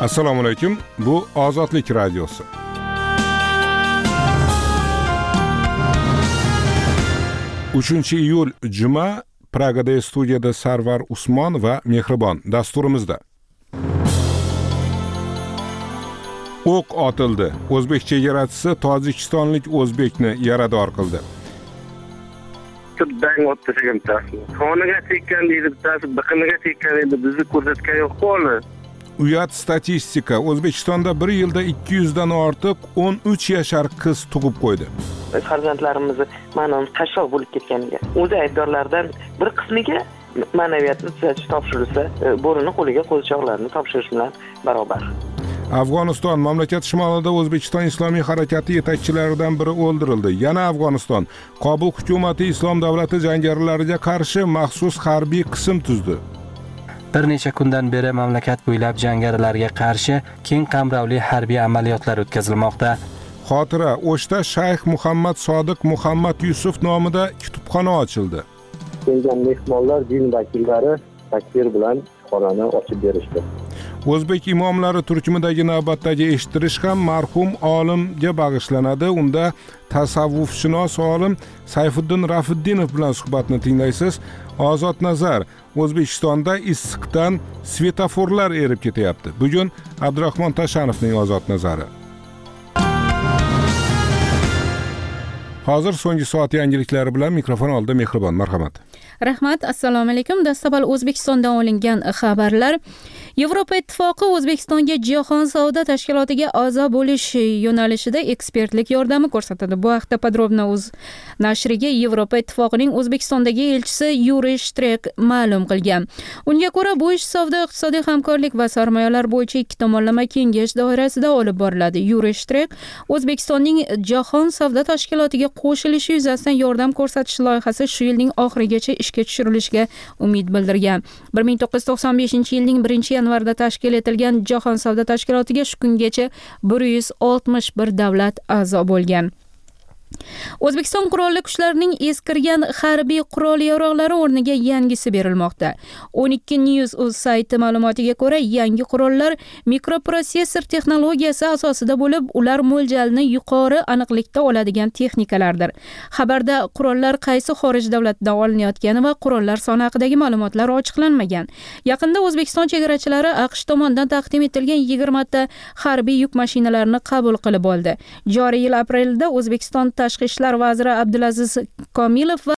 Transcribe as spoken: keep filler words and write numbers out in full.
Assalomu alaykum. Bu Ozodlik radiosi. uchinchi iyul juma Pragada studiyada Sarvar Usmon va Mehribon dasturimizda. O'q otildi. O'zbek chegarachisi tojikistonlik o'zbekni yarador qildi. Tubdan o'ttirgan tasni. Qoniga tekkan deydi, bittasi biqiniga tekkan edi, bizni ko'rsatgan yo'q qoni. Uyat statistika. O'zbekistonda bir yilda ikki yuz dan ortiq o'n uch yashar qiz tug'ib qo'ydi. Farzandlarimizni ma'nan qashshoq bo'lib ketganiga, o'zi aybdorlardan bir qismiga ma'naviyatni tuzatish topshirilsa, bo'rini qo'liga qo'lchoqlarni topshirish bilan barobar. Afg'oniston mamlakat shimolida O'zbekiston Islomiy harakati yetakchilaridan biri o'ldirildi. Yana Afg'oniston Kobul hukumati Islom davlati jangarilariga qarshi maxsus harbiy qism tuzdi. Bir necha kundan beri mamlakat bo'ylab jangarilarga qarshi keng qamrovli harbiy amaliyotlar o'tkazilmoqda. Xotira O'shda Shayx Muhammad Sodiq Muhammad Yusuf nomida kutubxona ochildi. Kelgan mehmonlar din vakillari takbir bilan xonani ochib berishdi. O'zbek imomlari turkumidagi navbatdagi eshittirish ham marhum olimga bag'ishlanadi. Unda tasavvufshunos olim Sayfiddin Rafiddinov bilan suhbatni tinglaysiz. Ozod nazar. O'zbekistonda issiqdan svetoforlar erib ketyapti. Bugun Abdurahmon Tashanovning Ozod nazari. Hozir so'nggi soat yangiliklari bilan mikrofon oldida Mehribon. Marhamat. Rahmat. Assalomu alaykum. Dastavval O'zbekistondan olingan xabarlar. Yevropa Ittifoqi O'zbekistonga Jahon savdo tashkilotiga a'zo bo'lish yo'nalishida ekspertlik yordami ko'rsatadi. Bu haqda Podrobna.uz nashriga Yevropa Ittifoqining O'zbekistondagi elchisi Yuriy Shtrek ma'lum qilgan. Unga ko'ra, bu ish savdo, iqtisodiy hamkorlik va sarmoyalar bo'yicha ikki tomonlama kengash doirasida olib boriladi. Yuriy Shtrek O'zbekistonning Jahon savdo tashkilotiga qo'shilishi yuzasidan yordam ko'rsatish loyihasi shu yilning oxirigacha ishga tushirilishiga umid bildirgan. bir ming to'qqiz yuz to'qson beshinchi yilning birinchi yanvarida tashkil etilgan Jahon savdo tashkilotiga shu kungacha bir yuz oltmish bir davlat a'zo bo'lgan. O'zbekiston qurolli kuchlarining eskirgan harbiy qurol-yarog'lari o'rniga yangisi berilmoqda. o'n ikki news.uz sayti ma'lumotiga ko'ra, yangi qurollar mikroprotsessor texnologiyasi asosida bo'lib, ular mo'ljalni yuqori aniqlikda oladigan texnikalardir. Xabarda qurollar qaysi xorij davlatidan olinayotgani va qurollar soni haqidagi ma'lumotlar ochiqlanmagan. Yaqinda O'zbekiston chegarachilari AQSh tomonidan taqdim etilgan yigirma ta harbiy yuk mashinalarini qabul qilib oldi. Joriy yil aprelida O'zbekiston Tashqi ishlar vaziri Abdulaziz Komilov va